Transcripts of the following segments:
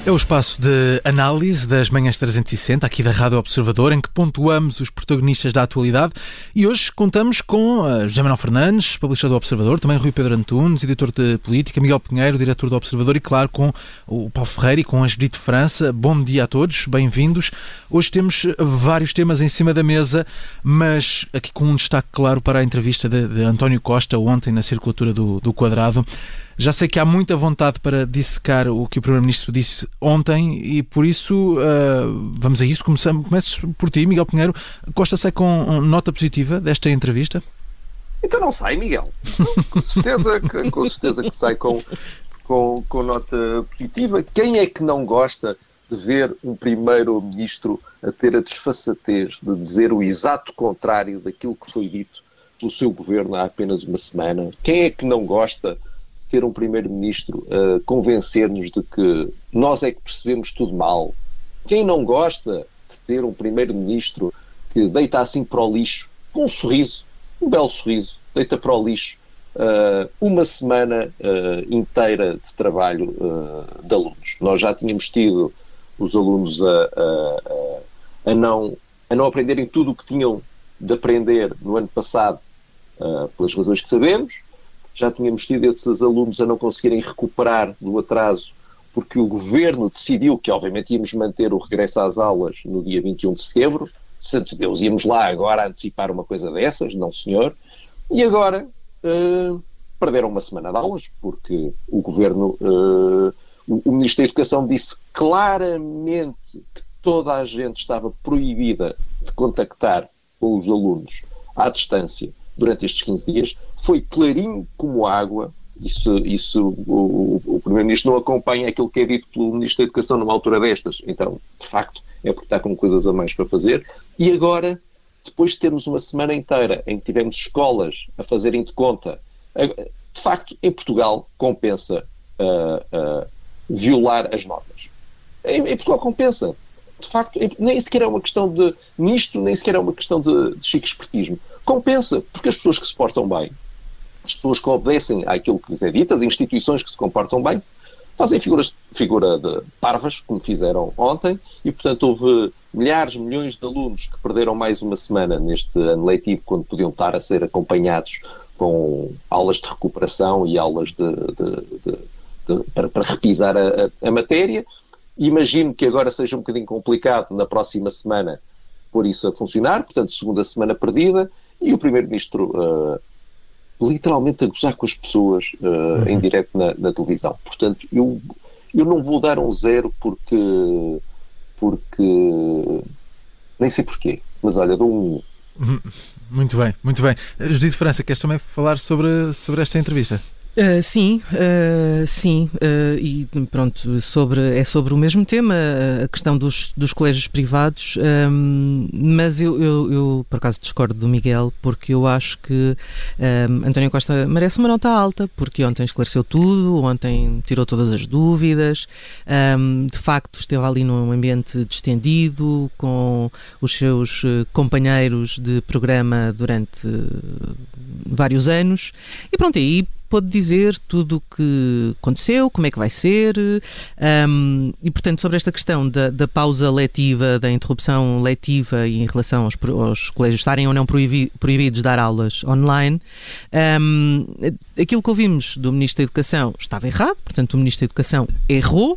É o espaço de análise das Manhãs 360, aqui da Rádio Observador, em que pontuamos os protagonistas da atualidade. E hoje contamos com José Manuel Fernandes, publisher do Observador, também Rui Pedro Antunes, editor de política, Miguel Pinheiro, diretor do Observador, e claro, com o Paulo Ferreira e com a Judite França. Bom dia a todos, bem-vindos. Hoje temos vários temas em cima da mesa, mas aqui com um destaque claro para a entrevista de António Costa ontem na circulatura do Quadrado. Já sei que há muita vontade para dissecar o que o Primeiro-Ministro disse ontem e, por isso, vamos a isso. Começo por ti, Miguel Pinheiro. Costa sai com nota positiva desta entrevista? Então não sai, Miguel. Com certeza que sai com nota positiva. Quem é que não gosta de ver um Primeiro-Ministro a ter a desfaçatez de dizer o exato contrário daquilo que foi dito pelo seu governo há apenas uma semana? Quem é que não gosta ter um Primeiro-Ministro a convencer-nos de que nós é que percebemos tudo mal? Quem não gosta de ter um Primeiro-Ministro que deita assim para o lixo, com um sorriso, um belo sorriso, deita para o lixo uma semana inteira de trabalho de alunos? Nós já tínhamos tido os alunos a não aprenderem tudo o que tinham de aprender no ano passado, pelas razões que sabemos. Já tínhamos tido esses alunos a não conseguirem recuperar do atraso porque o Governo decidiu que, obviamente, íamos manter o regresso às aulas no dia 21 de setembro. Santo Deus, íamos lá agora antecipar uma coisa dessas? Não, senhor. E agora perderam uma semana de aulas porque o Governo, o Ministro da Educação disse claramente que toda a gente estava proibida de contactar com os alunos à distância durante estes 15 dias. Foi clarinho como água. Isso o Primeiro-Ministro não acompanha aquilo que é dito pelo Ministro da Educação numa altura destas. Então, de facto, é porque está com coisas a mais para fazer. E agora, depois de termos uma semana inteira em que tivemos escolas a fazerem de conta, de facto, em Portugal compensa violar as normas. Em Portugal compensa. De facto, nem sequer é uma questão de nisto, nem sequer é uma questão de chique espertismo. Compensa, porque as pessoas que se portam bem, as pessoas que obedecem àquilo que lhes é dito, as instituições que se comportam bem, fazem figura de parvas, como fizeram ontem, e, portanto, houve milhões de alunos que perderam mais uma semana neste ano letivo, quando podiam estar a ser acompanhados com aulas de recuperação e aulas para repisar a matéria. Imagino que agora seja um bocadinho complicado na próxima semana pôr isso a funcionar, portanto, segunda semana perdida, e o Primeiro-Ministro literalmente a gozar com as pessoas em direto na televisão. Portanto, eu não vou dar um 0 porque nem sei porquê, mas olha, dou um 1. Muito bem, muito bem. Judite França, queres também falar sobre esta entrevista? Sim, e pronto, é sobre o mesmo tema, a questão dos colégios privados, mas eu por acaso discordo do Miguel, porque eu acho que António Costa merece uma nota alta, porque ontem esclareceu tudo, ontem tirou todas as dúvidas, de facto esteve ali num ambiente distendido, com os seus companheiros de programa durante vários anos, e pronto, aí pode dizer tudo o que aconteceu, como é que vai ser, e portanto sobre esta questão da pausa letiva, da interrupção letiva e em relação aos colégios estarem ou não proibidos de dar aulas online, aquilo que ouvimos do Ministro da Educação estava errado, portanto o Ministro da Educação errou.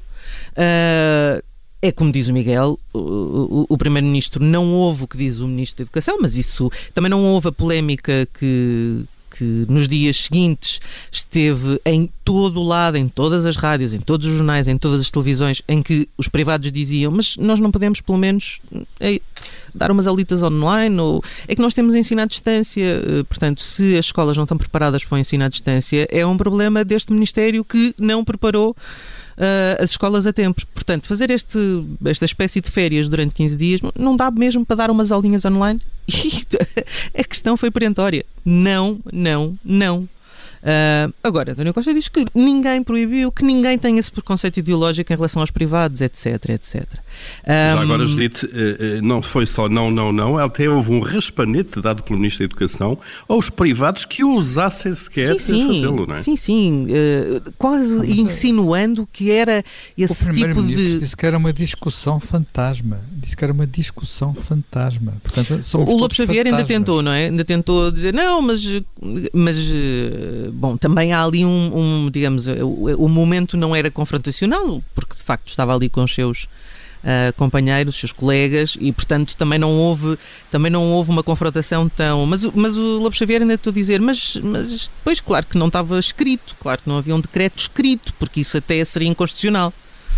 É como diz o Miguel, o Primeiro-Ministro não ouve o que diz o Ministro da Educação, mas isso também não houve a polémica que nos dias seguintes esteve em todo o lado, em todas as rádios, em todos os jornais, em todas as televisões, em que os privados diziam, mas nós não podemos pelo menos dar umas aulitas online, ou é que nós temos ensino à distância, portanto, se as escolas não estão preparadas para o ensino à distância, é um problema deste Ministério que não preparou as escolas a tempo. Portanto, fazer esta espécie de férias durante 15 dias não dá mesmo para dar umas aulinhas online? E a questão foi perentória. Não. Agora, António Costa diz que ninguém proibiu, que ninguém tem esse preconceito ideológico em relação aos privados, etc, etc. Já agora, Judite, não foi só não, até houve um raspanete dado pelo Ministro da Educação aos privados que ousassem sequer fazê-lo, não é? Sim, quase insinuando que era esse tipo de... O Primeiro-Ministro disse que era uma discussão fantasma. Portanto, o Lopes Xavier ainda tentou, não é? Ainda tentou dizer, não, mas bom, também há ali digamos, o momento não era confrontacional, porque de facto estava ali com os seus companheiros, os seus colegas, e portanto também não houve uma confrontação tão... Mas o Lopes Xavier ainda estou a dizer, mas depois, claro que não estava escrito, claro que não havia um decreto escrito, porque isso até seria inconstitucional.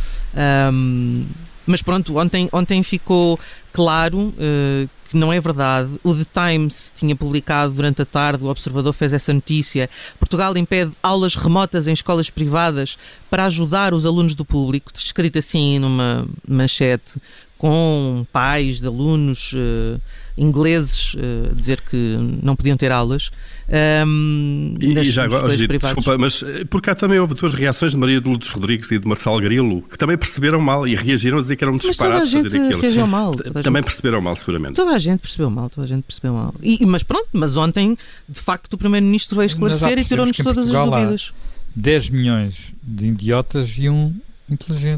Mas pronto, ontem ficou claro que não é verdade. O The Times tinha publicado durante a tarde, o Observador fez essa notícia. Portugal impede aulas remotas em escolas privadas para ajudar os alunos do público, escrito assim numa manchete, com pais de alunos ingleses a dizer que não podiam ter aulas. E já agora, desculpa, mas porque cá também houve duas reações de Maria de Lourdes Rodrigues e de Marcelo Grilo, que também perceberam mal e reagiram a dizer que era um disparate fazer aquilo. Também perceberam mal, seguramente. Toda a gente percebeu mal. Mas pronto, mas ontem, de facto, o Primeiro-Ministro veio esclarecer e tirou-nos todas as dúvidas. 10 milhões de idiotas e um inteligente.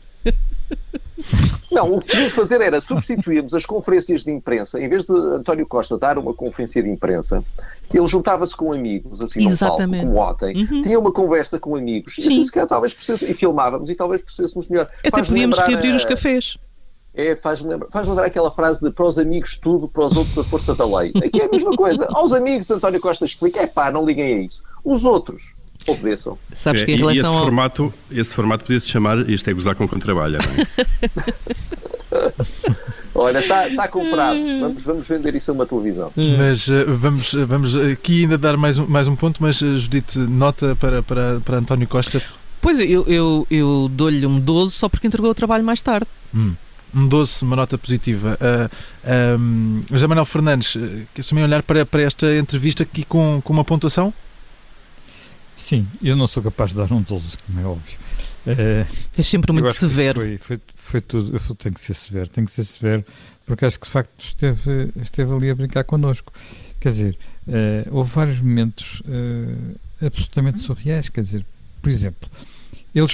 Não, o que podíamos fazer era substituirmos as conferências de imprensa. Em vez de António Costa dar uma conferência de imprensa, ele juntava-se com amigos, assim num palco, como ontem, tinha uma conversa com amigos, e assim, se calhar, talvez e filmávamos e talvez percebêssemos melhor. Até podíamos reabrir os cafés. Faz lembrar aquela frase de para os amigos tudo, para os outros a força da lei. Aqui é a mesma coisa. Aos amigos, António Costa explica, não liguem a isso. Os outros obedeçam. Sabes que em relação esse formato podia-se chamar Isto é Gozar com quem trabalha, não é? Olha, está comprado. Vamos vender isso a uma televisão. Mas vamos aqui ainda dar mais um ponto, mas Judite, nota para António Costa. Pois, eu dou-lhe um 12 só porque entregou o trabalho mais tarde. Um 12, uma nota positiva. José Manuel Fernandes, queres também olhar para esta entrevista aqui com uma pontuação? Sim, eu não sou capaz de dar um 12, como é óbvio. É sempre muito severo. Foi tudo. Eu tenho que ser severo, porque acho que de facto esteve ali a brincar connosco. Quer dizer, houve vários momentos absolutamente surreais. Quer dizer, por exemplo, ele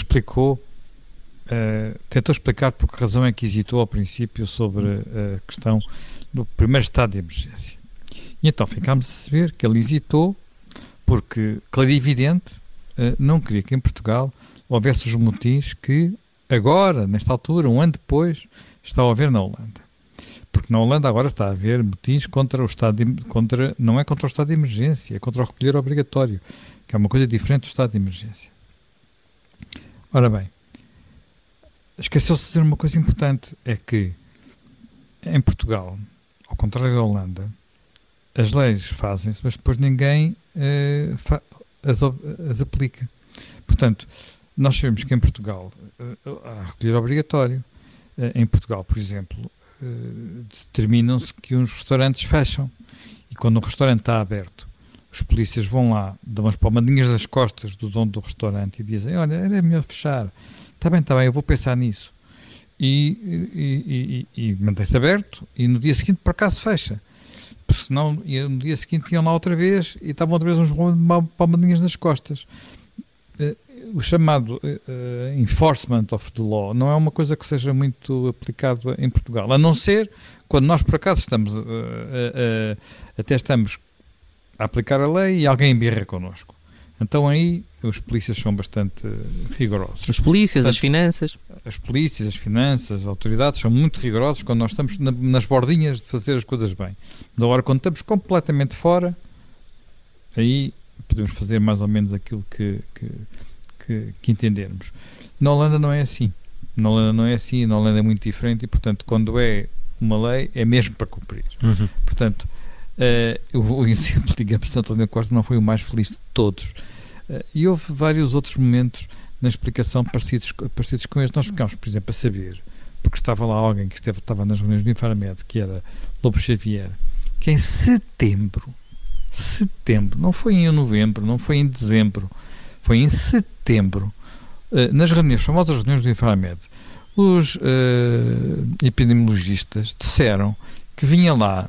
tentou explicar por que razão é que hesitou ao princípio sobre a questão do primeiro estado de emergência. E então ficámos a saber que ele hesitou porque, claro e evidente, não queria que em Portugal houvesse os motins que agora, nesta altura, um ano depois, está a haver na Holanda. Porque na Holanda agora está a haver motins contra o estado não é contra o estado de emergência, é contra o recolher obrigatório, que é uma coisa diferente do estado de emergência. Ora bem, esqueceu-se de dizer uma coisa importante, é que em Portugal, ao contrário da Holanda, as leis fazem-se, mas depois ninguém as aplica. Portanto, nós sabemos que em Portugal há recolher obrigatório. Em Portugal, por exemplo, determinam-se que uns restaurantes fecham. E quando um restaurante está aberto, os polícias vão lá, dão umas palmadinhas das costas do dono do restaurante e dizem, olha, era melhor fechar. Está bem, eu vou pensar nisso. E mantém-se aberto e no dia seguinte por acaso fecha. Porque senão no dia seguinte iam lá outra vez e estavam outra vez uns palmadinhas nas costas. O chamado enforcement of the law não é uma coisa que seja muito aplicado em Portugal, a não ser quando nós por acaso estamos a aplicar a lei e alguém embirra connosco. Então aí os polícias são bastante rigorosos. Os polícias, as finanças. As polícias, as finanças, as autoridades são muito rigorosos quando nós estamos nas bordinhas de fazer as coisas bem. Mas agora, quando estamos completamente fora, aí podemos fazer mais ou menos aquilo que entendermos. Na Holanda não é assim. Na Holanda é muito diferente e, portanto, quando é uma lei, é mesmo para cumprir. Portanto, o exemplo, digamos, de António Costa não foi o mais feliz de todos. E houve vários outros momentos na explicação parecidos com este. Nós ficámos, por exemplo, a saber, porque estava lá alguém que estava nas reuniões do Infarmed, que era Lopes Xavier, que em setembro setembro, não foi em novembro, não foi em dezembro, foi em setembro, nas famosas reuniões do Infarmed, os epidemiologistas disseram que vinha lá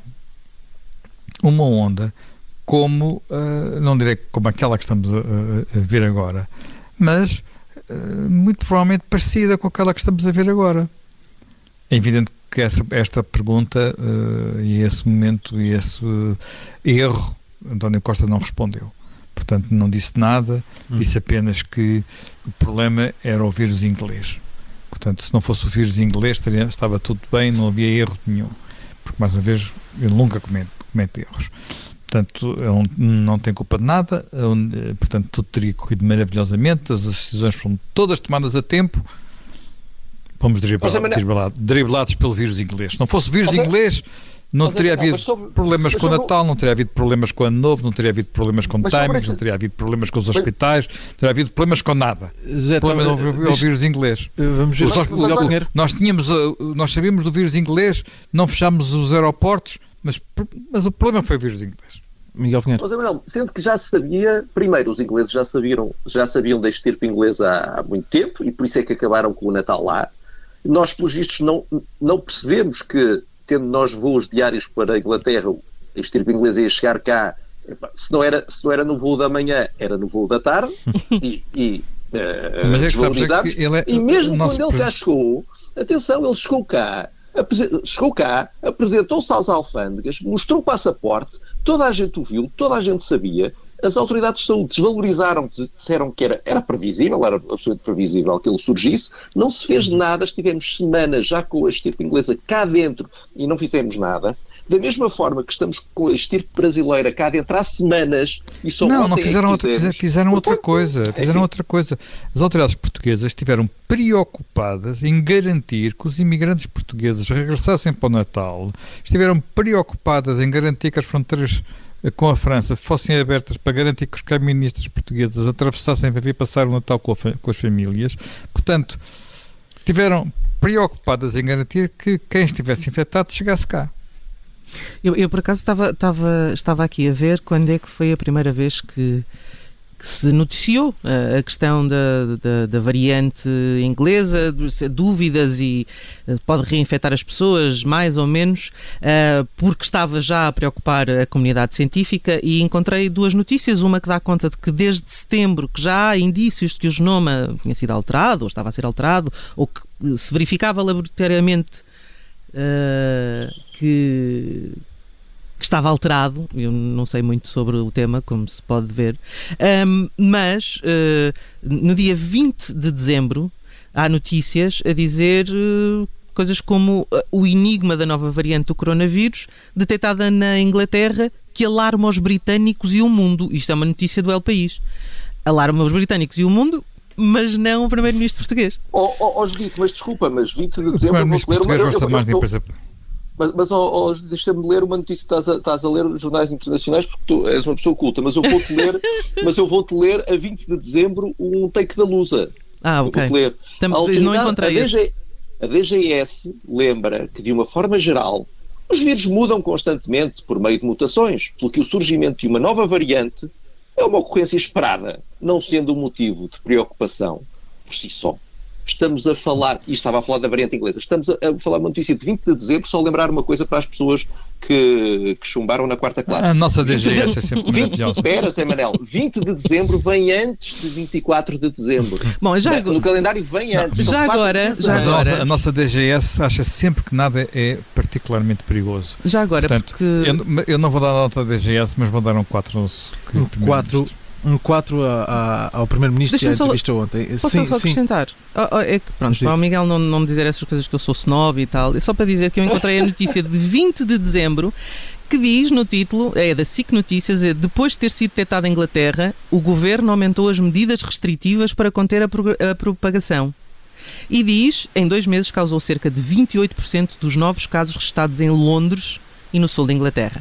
uma onda como, não direi como aquela que estamos a ver agora, mas muito provavelmente parecida com aquela que estamos a ver agora. É evidente que esta pergunta e esse momento e esse erro, António Costa não respondeu. Portanto, não disse nada, disse apenas que o problema era o vírus inglês. Portanto, se não fosse o vírus inglês, estava tudo bem, não havia erro nenhum. Porque, mais uma vez, ele nunca comete erros. Portanto, ele não tem culpa de nada, portanto, tudo teria corrido maravilhosamente, as decisões foram todas tomadas a tempo. Fomos driblados pelo vírus inglês. Se não fosse o vírus inglês, não teria havido problemas com o Natal, não teria havido problemas com o Ano Novo, não teria havido problemas com timings, não teria havido problemas com os hospitais, não teria havido problemas com nada. O problema é o vírus inglês. Vamos ver. Nós sabíamos do vírus inglês, não fechámos os aeroportos, mas o problema foi o vírus inglês. Miguel Pinheiro. José Manuel, sendo que já se sabia, primeiro, os ingleses já sabiam da estirpe inglesa há muito tempo e por isso é que acabaram com o Natal lá. Nós, pelos vistos, não percebemos que, tendo nós voos diários para a Inglaterra, a estirpe inglesa ia chegar cá, se não era no voo da manhã, era no voo da tarde, mas é que sabes que e mesmo quando ele já chegou, atenção, ele chegou cá, apresentou-se às alfândegas, mostrou o passaporte, toda a gente o viu, toda a gente sabia, as autoridades de saúde desvalorizaram, disseram que era previsível, era absolutamente previsível que ele surgisse, não se fez nada, estivemos semanas já com a estirpe inglesa cá dentro e não fizemos nada, da mesma forma que estamos com a estirpe brasileira cá dentro há semanas e só não fizeram outra coisa. As autoridades portuguesas estiveram preocupadas em garantir que os imigrantes portugueses regressassem para o Natal, estiveram preocupadas em garantir que as fronteiras com a França fossem abertas para garantir que os caministas portugueses atravessassem para vir passar o Natal com as famílias. Portanto, estiveram preocupadas em garantir que quem estivesse infectado chegasse cá. Eu por acaso estava aqui a ver quando é que foi a primeira vez que se noticiou a questão da variante inglesa, dúvidas e pode reinfectar as pessoas, mais ou menos, porque estava já a preocupar a comunidade científica, e encontrei duas notícias, uma que dá conta de que desde setembro que já há indícios de que o genoma tinha sido alterado, ou estava a ser alterado, ou que se verificava laboratoriamente que estava alterado. Eu não sei muito sobre o tema, como se pode ver, mas no dia 20 de dezembro há notícias a dizer coisas como o enigma da nova variante do coronavírus detectada na Inglaterra que alarma os britânicos e o mundo. Isto é uma notícia do El País. Alarma os britânicos e o mundo, mas não o primeiro-ministro português. Judito, mas desculpa, mas 20 de dezembro vou ler Mas deixa-me ler uma notícia, estás a ler os jornais internacionais porque tu és uma pessoa culta, mas eu vou-te ler a 20 de dezembro um take da Lusa. Ok. Não encontrei a DGS lembra que, de uma forma geral, os vírus mudam constantemente por meio de mutações, pelo que o surgimento de uma nova variante é uma ocorrência esperada, não sendo um motivo de preocupação por si só. Estamos a falar, e estava a falar da variante inglesa, estamos a falar uma notícia de 20 de dezembro, só lembrar uma coisa para as pessoas que chumbaram na quarta classe. A nossa DGS é sempre maravilhosa. Espera, Zé Manel, 20 de dezembro vem antes de 24 de dezembro. Bom, no calendário vem antes. Já agora. A nossa DGS acha sempre que nada é particularmente perigoso. Já agora, portanto, porque... eu não vou dar nota da DGS, mas vou dar um 4 Um 4 ao Primeiro-Ministro que entrevistou ontem. Posso só acrescentar? É que, pronto, para o Miguel não me dizer essas coisas que eu sou snob e tal, é só para dizer que eu encontrei a notícia de 20 de dezembro que diz no título, é da SIC Notícias, depois de ter sido detectada em Inglaterra, o governo aumentou as medidas restritivas para conter a propagação. E diz, em 2 meses causou cerca de 28% dos novos casos registados em Londres e no sul da Inglaterra.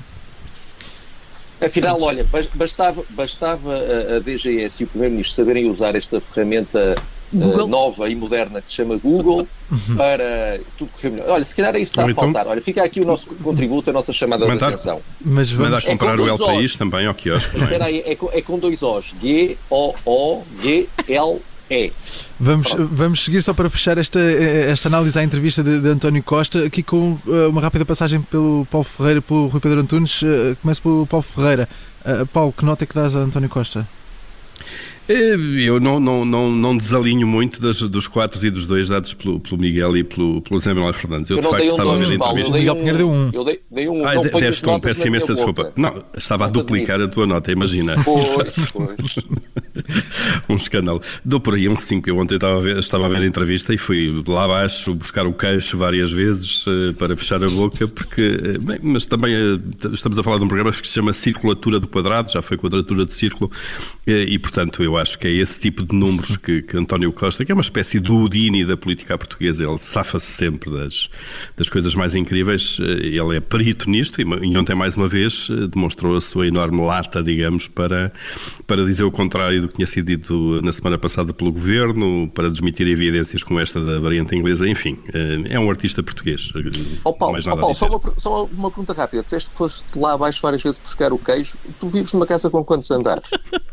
Afinal, olha, bastava a DGS e o Primeiro-Ministro saberem usar esta ferramenta nova e moderna que se chama Google para tudo correr melhor. Olha, se calhar é isso que está a faltar. Olha, fica aqui o nosso contributo, a nossa chamada de atenção. Mas vamos comprar o El País também ao quiosque, não é? Espera aí, é com 2 O's. G-O-O-G-L-E. Vamos seguir só para fechar esta análise à entrevista de António Costa, aqui com uma rápida passagem pelo Paulo Ferreira e pelo Rui Pedro Antunes. Começo pelo Paulo Ferreira. Paulo, que nota é que dás a António Costa? Eu não desalinho muito dos 4 e dos 2 dados pelo Miguel e pelo José Manuel Fernandes. Eu de facto estava a ver a entrevista. O Miguel Pinheiro deu 1. Eu dei 1. Peço imensa desculpa. Não, estava a duplicar a tua nota, imagina. Pois. Um escândalo. Dou por aí um 5. Eu ontem estava a ver a entrevista e fui lá abaixo buscar o queixo várias vezes para fechar a boca, porque, mas também estamos a falar de um programa que se chama Circulatura do Quadrado, já foi Quadratura do Círculo, e portanto eu acho que é esse tipo de números que António Costa, que é uma espécie do Houdini da política portuguesa, ele safa-se sempre das coisas mais incríveis, ele é perito nisto e ontem mais uma vez demonstrou a sua enorme lata, digamos, para dizer o contrário do que tinha sido dito na semana passada pelo Governo, para desmentir evidências como esta da variante inglesa, enfim, é um artista português. Paulo, só uma pergunta rápida, disseste que foste lá abaixo várias vezes buscar o queijo, tu vives numa casa com quantos andares?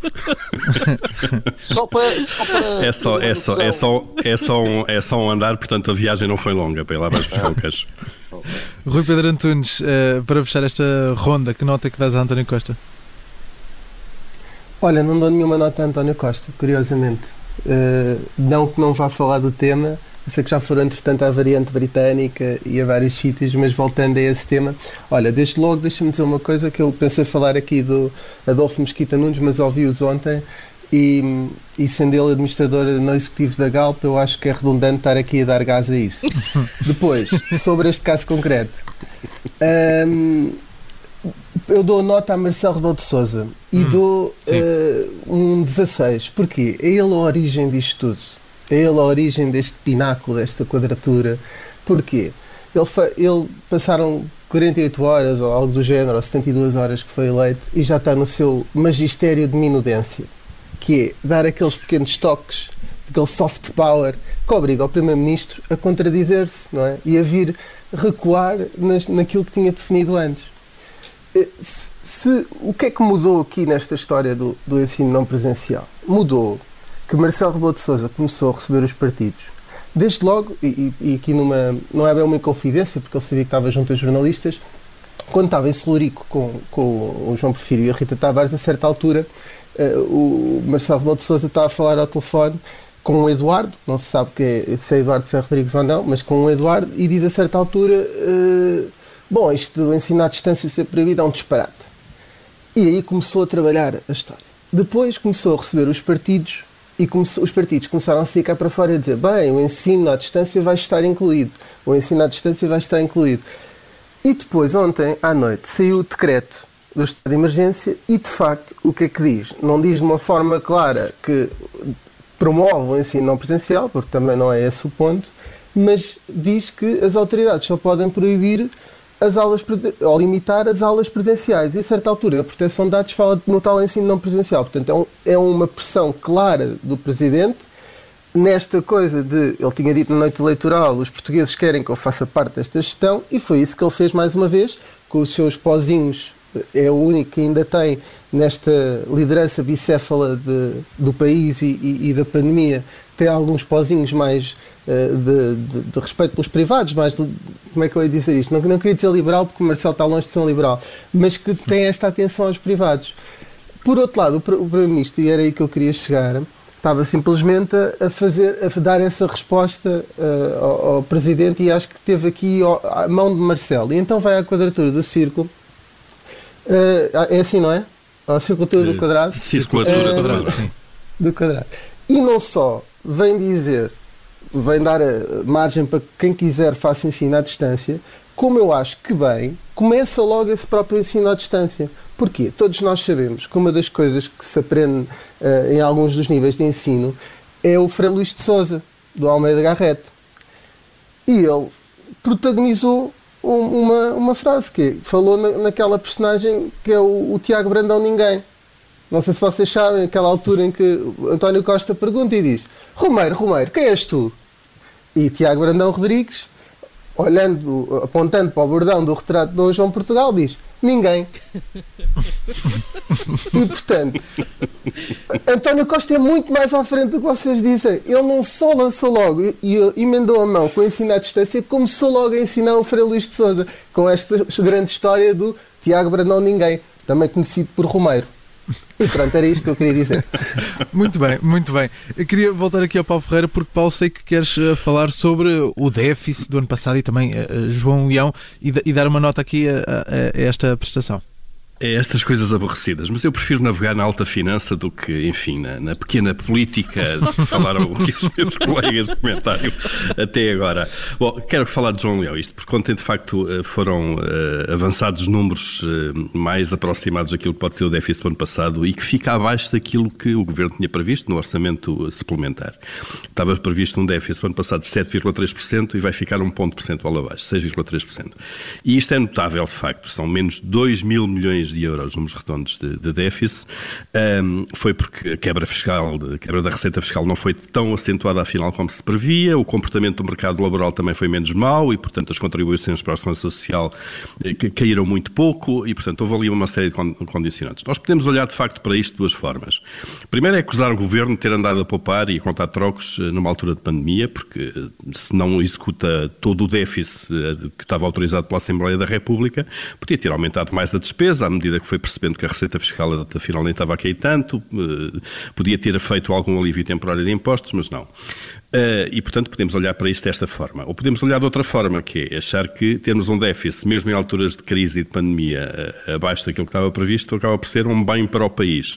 Só para é só um andar, portanto a viagem não foi longa para ir lá abaixo buscar o queijo. Rui Pedro Antunes, para fechar esta ronda, que nota que dás a António Costa? Olha, não dou nenhuma nota a António Costa, curiosamente. Não que não vá falar do tema, eu sei que já foram entretanto à variante britânica e a vários sítios, mas voltando a esse tema, olha, desde logo deixa-me dizer uma coisa que eu pensei falar aqui do Adolfo Mesquita Nunes, mas ouvi-os ontem e sendo ele administrador não executivo da Galp, eu acho que é redundante estar aqui a dar gás a isso. Depois, sobre este caso concreto, eu dou nota a Marcelo Rebelo de Sousa e dou um 16. Porquê? É ele a origem disto tudo. É ele a origem deste pináculo, desta quadratura. Porquê? Ele passaram 48 horas ou algo do género, ou 72 horas que foi eleito e já está no seu magistério de minudência, que é dar aqueles pequenos toques, aquele soft power que obriga o Primeiro-Ministro a contradizer-se, não é? E a vir recuar naquilo que tinha definido antes. O que é que mudou aqui nesta história do ensino não presencial? Mudou que Marcelo Rebelo de Sousa começou a receber os partidos. Desde logo, e aqui não é bem uma inconfidência, porque ele sabia que estava junto a jornalistas, quando estava em Celurico com o João Porfírio e a Rita Tavares, a certa altura, o Marcelo Rebelo de Sousa estava a falar ao telefone com o Eduardo, não se sabe se é Eduardo Ferro Rodrigues ou não, mas com o Eduardo, e diz a certa altura... Bom, isto do ensino à distância ser proibido é um disparate. E aí começou a trabalhar a história. Depois começou a receber os partidos e os partidos começaram a sair cá para fora e a dizer bem, o ensino à distância vai estar incluído. O ensino à distância vai estar incluído. E depois, ontem, à noite, saiu o decreto do estado de emergência e, de facto, o que é que diz? Não diz de uma forma clara que promove o ensino não presencial, porque também não é esse o ponto, mas diz que as autoridades só podem proibir as aulas ou limitar as aulas presenciais. E a certa altura a proteção de dados fala no tal ensino não presencial. Portanto, é uma pressão clara do Presidente nesta coisa de, ele tinha dito na noite eleitoral, os portugueses querem que eu faça parte desta gestão, e foi isso que ele fez mais uma vez, com os seus pozinhos, é o único que ainda tem nesta liderança bicéfala do país e da pandemia, tem alguns pozinhos mais de respeito pelos privados, mais de, como é que eu ia dizer isto? Não queria dizer liberal, porque o Marcelo está longe de ser um liberal, mas que tem esta atenção aos privados. Por outro lado, o Primeiro-Ministro, e era aí que eu queria chegar, estava simplesmente a dar essa resposta ao Presidente, e acho que teve aqui a mão de Marcelo. E então vai à quadratura do círculo. É assim, não é? A circulatura do quadrado. Circulatura do quadrado, sim. Do quadrado. E não só vem dar a margem para que quem quiser faça ensino à distância, como eu acho que bem, começa logo esse próprio ensino à distância. Porquê? Todos nós sabemos que uma das coisas que se aprende em alguns dos níveis de ensino é o Frei Luís de Sousa, do Almeida Garrett. E ele protagonizou uma frase que falou naquela personagem que é o Tiago Brandão Ninguém. Não sei se vocês sabem, aquela altura em que António Costa pergunta e diz: Romeiro, quem és tu? E Tiago Brandão Rodrigues, apontando para o bordão do retrato de Dom João Portugal, diz: ninguém. E portanto, António Costa é muito mais à frente do que vocês dizem. Ele não só lançou logo e emendou a mão com o ensino à distância, começou logo a ensinar o Frei Luís de Sousa com esta grande história do Tiago Brandão Ninguém, também conhecido por Romeiro. E pronto, era isto que eu queria dizer. Muito bem, muito bem. Eu queria voltar aqui ao Paulo Ferreira, porque, Paulo, sei que queres falar sobre o déficit do ano passado e também João Leão e dar uma nota aqui a esta prestação. É estas coisas aborrecidas, mas eu prefiro navegar na alta finança do que, enfim, na pequena política, falaram aqui os meus colegas de comentário até agora. Bom, quero falar de João Leão, isto porque ontem de facto foram avançados números mais aproximados daquilo que pode ser o déficit do ano passado e que fica abaixo daquilo que o Governo tinha previsto no orçamento suplementar. Estava previsto um déficit do ano passado de 7,3% e vai ficar um ponto percentual abaixo, 6,3%. E isto é notável de facto, são menos de 2 mil milhões de euros, números redondos de déficit. Foi porque a quebra da receita fiscal não foi tão acentuada afinal como se previa, o comportamento do mercado laboral também foi menos mau e, portanto, as contribuições para a ação social caíram muito pouco e, portanto, houve ali uma série de condicionantes. Nós podemos olhar, de facto, para isto de duas formas. Primeiro é acusar o Governo de ter andado a poupar e a contar trocos numa altura de pandemia, porque se não executa todo o déficit que estava autorizado pela Assembleia da República, podia ter aumentado mais a despesa à medida que foi percebendo que a receita fiscal afinal nem estava a cair tanto, podia ter feito algum alívio temporário de impostos, mas não. E, portanto, podemos olhar para isto desta forma. Ou podemos olhar de outra forma, que é achar que termos um déficit, mesmo em alturas de crise e de pandemia, abaixo daquilo que estava previsto, acaba por ser um bem para o país.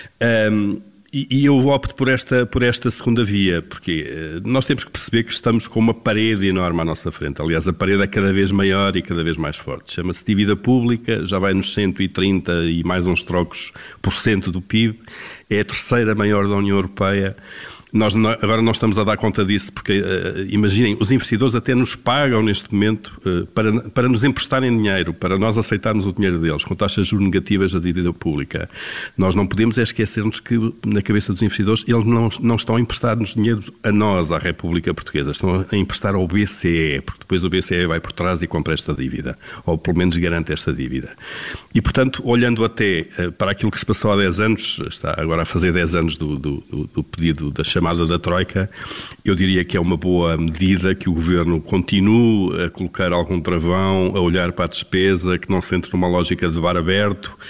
E eu opto por esta segunda via, porque nós temos que perceber que estamos com uma parede enorme à nossa frente. Aliás, a parede é cada vez maior e cada vez mais forte. Chama-se dívida pública, já vai nos 130 e mais uns trocos por cento do PIB. É a terceira maior da União Europeia. Agora não estamos a dar conta disso porque, imaginem, os investidores até nos pagam neste momento para nos emprestarem dinheiro, para nós aceitarmos o dinheiro deles, com taxas de juros negativas da dívida pública. Nós não podemos esquecermos que, na cabeça dos investidores, eles não estão a emprestar-nos dinheiro a nós, à República Portuguesa, estão a emprestar ao BCE, porque depois o BCE vai por trás e compra esta dívida, ou pelo menos garante esta dívida. E, portanto, olhando até para aquilo que se passou há 10 anos, está agora a fazer 10 anos do pedido da chamada da Troika, eu diria que é uma boa medida que o Governo continue a colocar algum travão, a olhar para a despesa, que não se entre numa lógica de bar aberto,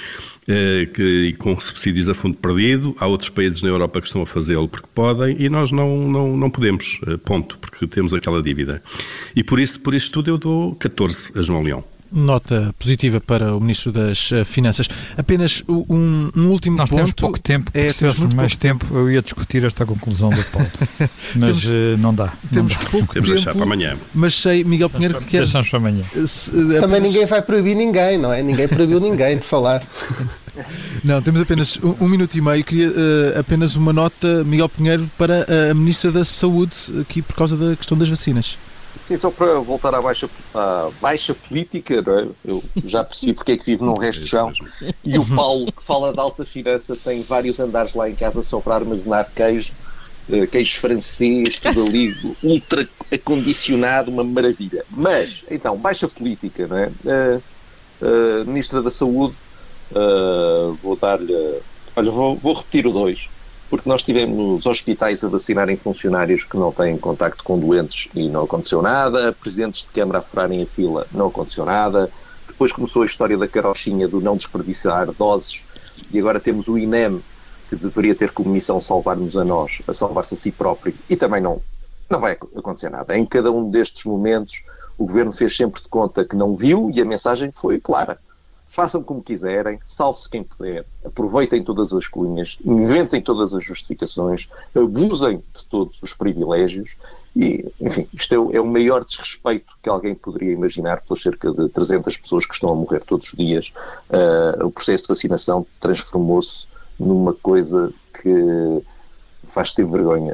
e com subsídios a fundo perdido. Há outros países na Europa que estão a fazê-lo porque podem e nós não podemos, ponto, porque temos aquela dívida. E por isso tudo eu dou 14 a João Leão. Nota positiva para o Ministro das Finanças. Apenas um último ponto. Nós temos pouco tempo, se tivéssemos mais tempo eu ia discutir esta conclusão do Paulo. Mas não dá. Temos não dá. pouco tempo. Deixar para amanhã. Mas sei, Miguel Pinheiro, que quer... Deixamos para amanhã. Também ninguém vai proibir ninguém, não é? Ninguém proibiu ninguém de falar. Não, temos apenas um minuto e meio. Queria apenas uma nota, Miguel Pinheiro, para a Ministra da Saúde, aqui por causa da questão das vacinas. Sim, só para voltar à baixa política, não é? Eu já percebi porque é que vivo num resto de chão. E o Paulo, que fala de alta finança, tem vários andares lá em casa só para armazenar queijo francês, tudo ali, ultra acondicionado, uma maravilha. Mas, então, baixa política, não é? Ministra da Saúde, vou dar-lhe... Olha, vou repetir o 2. Porque nós tivemos hospitais a vacinarem funcionários que não têm contacto com doentes e não aconteceu nada, presidentes de Câmara a furarem a fila, não aconteceu nada, depois começou a história da carochinha do não desperdiçar doses e agora temos o INEM, que deveria ter como missão salvar-nos a nós, a salvar-se a si próprio, e também não vai acontecer nada. Em cada um destes momentos o Governo fez sempre de conta que não viu e a mensagem foi clara. Façam como quiserem, salve-se quem puder, aproveitem todas as cunhas, inventem todas as justificações, abusem de todos os privilégios e, enfim, isto é o maior desrespeito que alguém poderia imaginar pelas cerca de 300 pessoas que estão a morrer todos os dias. O processo de vacinação transformou-se numa coisa que faz ter vergonha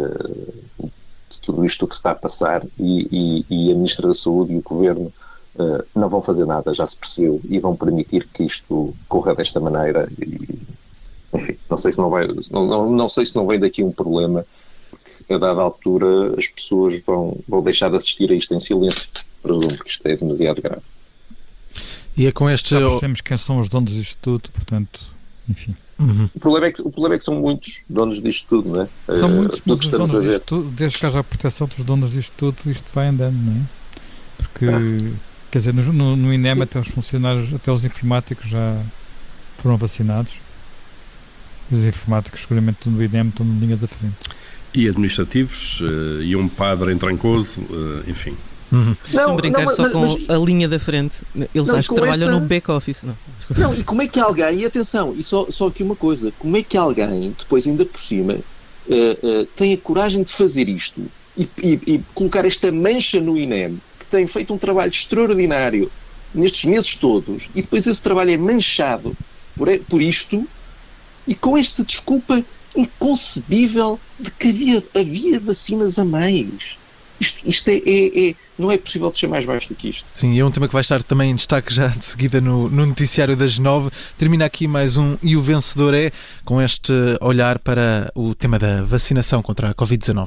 de tudo isto que se está a passar e a Ministra da Saúde e o Governo não vão fazer nada, já se percebeu, e vão permitir que isto corra desta maneira e enfim, não sei se não vem daqui um problema, porque a dada altura as pessoas vão deixar de assistir a isto em silêncio. Presumo que isto é demasiado grave. E é com este... Já percebemos quem são os donos disto tudo, portanto, enfim. Uhum. O problema é que são muitos donos disto tudo, não é? São muitos, mas os donos disto tudo, desde que haja a proteção dos donos disto tudo, isto vai andando, não é? Porque, quer dizer, no INEM até os funcionários, até os informáticos já foram vacinados. Os informáticos, seguramente, do INEM estão na linha da frente. E administrativos, e um padre em Trancoso, enfim. Não brincar só com a linha da frente. Eles acho que trabalham no back-office. Não, e como é que alguém, e atenção, e só aqui uma coisa, como é que alguém, depois ainda por cima, tem a coragem de fazer isto e colocar esta mancha no INEM, que tem feito um trabalho extraordinário nestes meses todos, e depois esse trabalho é manchado por isto, e com esta desculpa inconcebível de que havia vacinas a mais. Isto não é possível descer mais baixo do que isto. Sim, é um tema que vai estar também em destaque já de seguida no noticiário das 9. Termina aqui mais um E o Vencedor é, com este olhar para o tema da vacinação contra a Covid-19.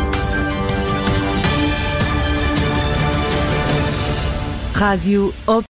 Rádio